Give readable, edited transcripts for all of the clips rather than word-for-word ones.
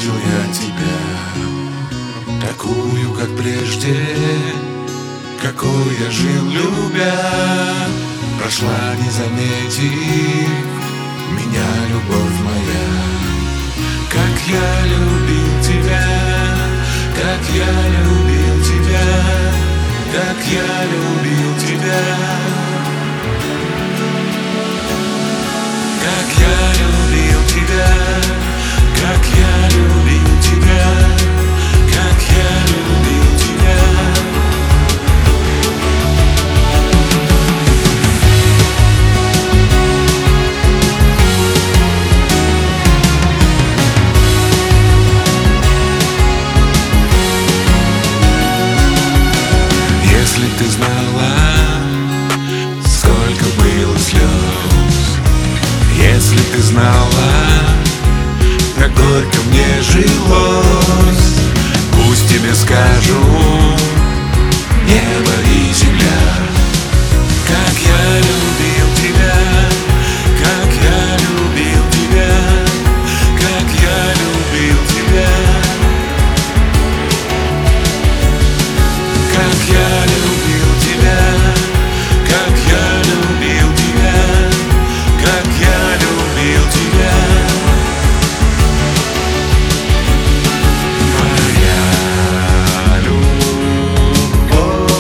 увидел я тебя, такую, как прежде, какой я жил, любя. Прошла, не заметив меня, любовь моя. Как я любил тебя, как я любил тебя, как я любил тебя. Как я любил тебя, как я любил тебя, как я любил тебя. Если ты знала, сколько было слез, если ты знала, как горько мне жилось, пусть тебе скажут небо и земля. Как я любил тебя, как я любил тебя, как я любил тебя. Как я любил тебя, как я любил тебя, как я любил тебя. Моя любовь,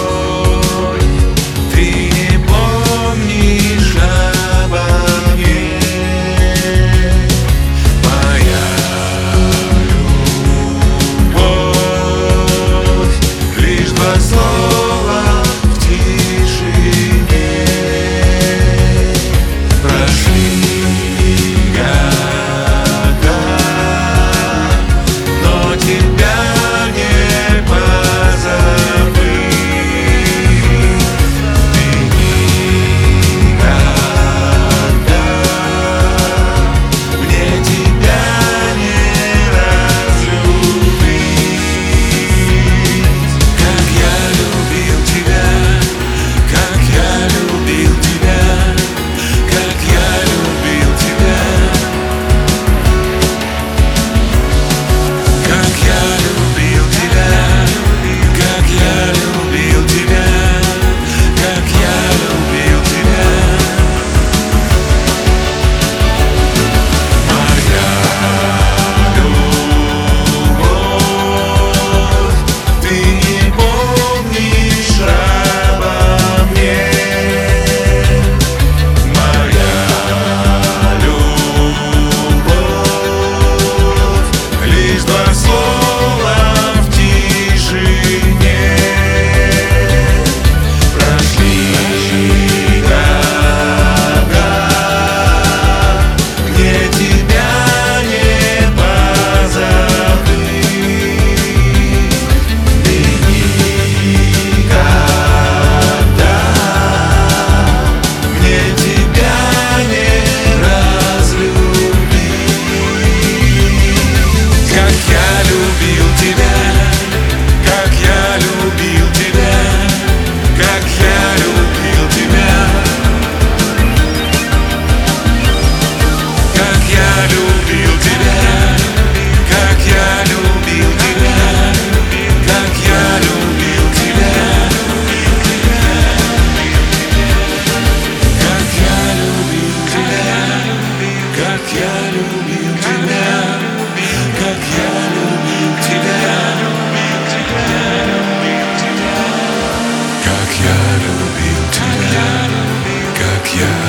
ты не помнишь обо мне. Моя любовь, лишь два слова в тишине. Прошли года, но тебя не позабыть. Ты никогда мне тебя не разлюбить. Как я любил тебя, как я любил тебя, как я любил тебя. Как я любил тебя, как я любил тебя, как я любил тебя. Моя любовь, ты не помнишь обо мне. Моя любовь, лишь два слова в тишине. Прошли года, мне тебя не позабыть. Ты никогда мне тебя не разлюбить. Как я любил тебя, как я любил тебя, как я любил тебя. Как я любил тебя, как я любил тебя, как я любил тебя. Как я любил тебя, как я любил тебя, как я любил тебя. Как я любил тебя, как я